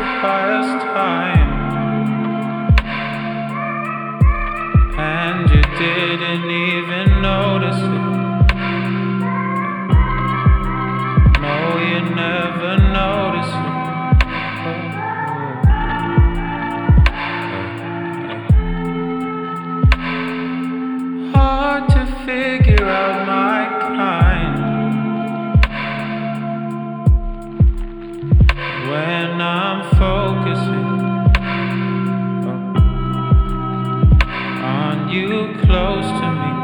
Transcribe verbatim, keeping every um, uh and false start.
buy us time, and you didn't even notice it. No, you never noticed it. Hard to figure out my kind when I'm focusing on you close to me.